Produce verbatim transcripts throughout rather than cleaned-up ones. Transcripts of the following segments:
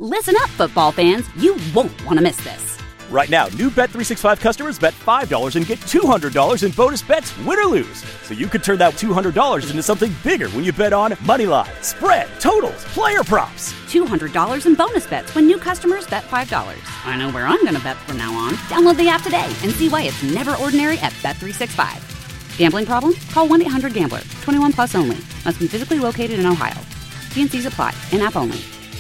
Listen up, football fans. You won't want to miss this. Right now, new Bet three sixty-five customers bet five dollars and get two hundred dollars in bonus bets, win or lose. So you could turn that two hundred dollars into something bigger when you bet on money line, spread, totals, player props. two hundred dollars in bonus bets when new customers bet five dollars. I know where I'm going to bet from now on. Download the app today and see why it's never ordinary at Bet three sixty-five. Gambling problem? Call one eight hundred gambler. twenty-one plus only. Must be physically located in Ohio. T and C's apply. In-app only.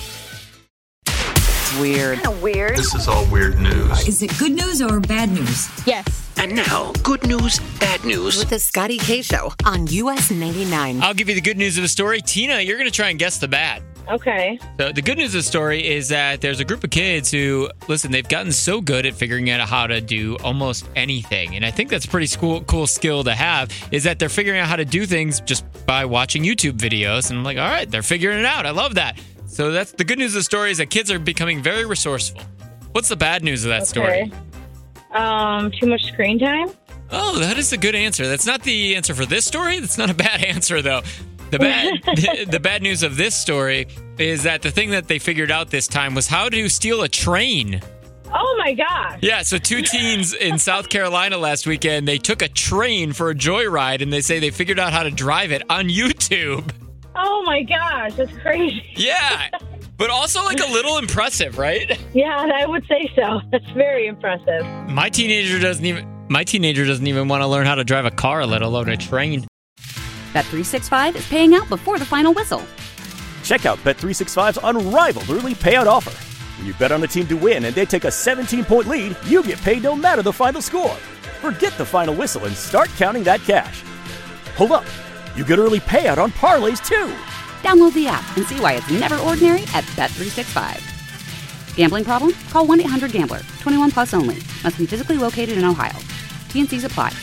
Weird. Kind of weird. This is all weird news. Is it good news or bad news? Yes. And now, good news, bad news. With the Scotty K Show on U S ninety-nine. I'll give you the good news of the story. Tina, you're going to try and guess the bad. Okay. So the good news of the story is that there's a group of kids who, listen, they've gotten so good at figuring out how to do almost anything. And I think that's a pretty cool, cool skill to have, is that they're figuring out how to do things just by watching YouTube videos. And I'm like, all right, they're figuring it out. I love that. So that's the good news of the story, is that kids are becoming very resourceful. What's the bad news of that okay. story? Um, too much screen time. Oh, that is a good answer. That's not the answer for this story. That's not a bad answer, though. The bad, the, the bad news of this story is that the thing that they figured out this time was how to steal a train. Oh, my gosh. Yeah, so two teens in South Carolina last weekend, they took a train for a joyride, and they say they figured out how to drive it on YouTube. Oh, my gosh. That's crazy. Yeah, but also like a little impressive, right? Yeah, I would say so. That's very impressive. My teenager doesn't even my teenager doesn't even want to learn how to drive a car, let alone a train. Bet three sixty-five is paying out before the final whistle. Check out Bet three sixty-five's unrivaled early payout offer. When you bet on a team to win and they take a seventeen-point lead, you get paid no matter the final score. Forget the final whistle and start counting that cash. Hold up. You get early payout on parlays, too. Download the app and see why it's never ordinary at Bet three sixty-five. Gambling problem? Call one eight hundred gambler. twenty-one plus only. Must be physically located in Ohio. T and C's apply.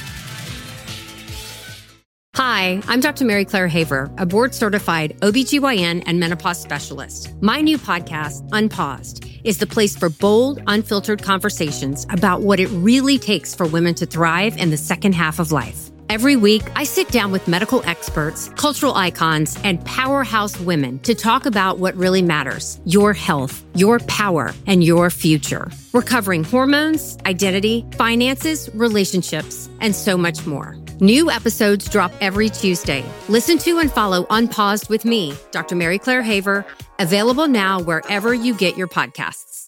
Hi, I'm Doctor Mary Claire Haver, a board-certified O B G Y N and menopause specialist. My new podcast, Unpaused, is the place for bold, unfiltered conversations about what it really takes for women to thrive in the second half of life. Every week, I sit down with medical experts, cultural icons, and powerhouse women to talk about what really matters: your health, your power, and your future. We're covering hormones, identity, finances, relationships, and so much more. New episodes drop every Tuesday. Listen to and follow Unpaused with me, Doctor Mary Claire Haver, available now wherever you get your podcasts.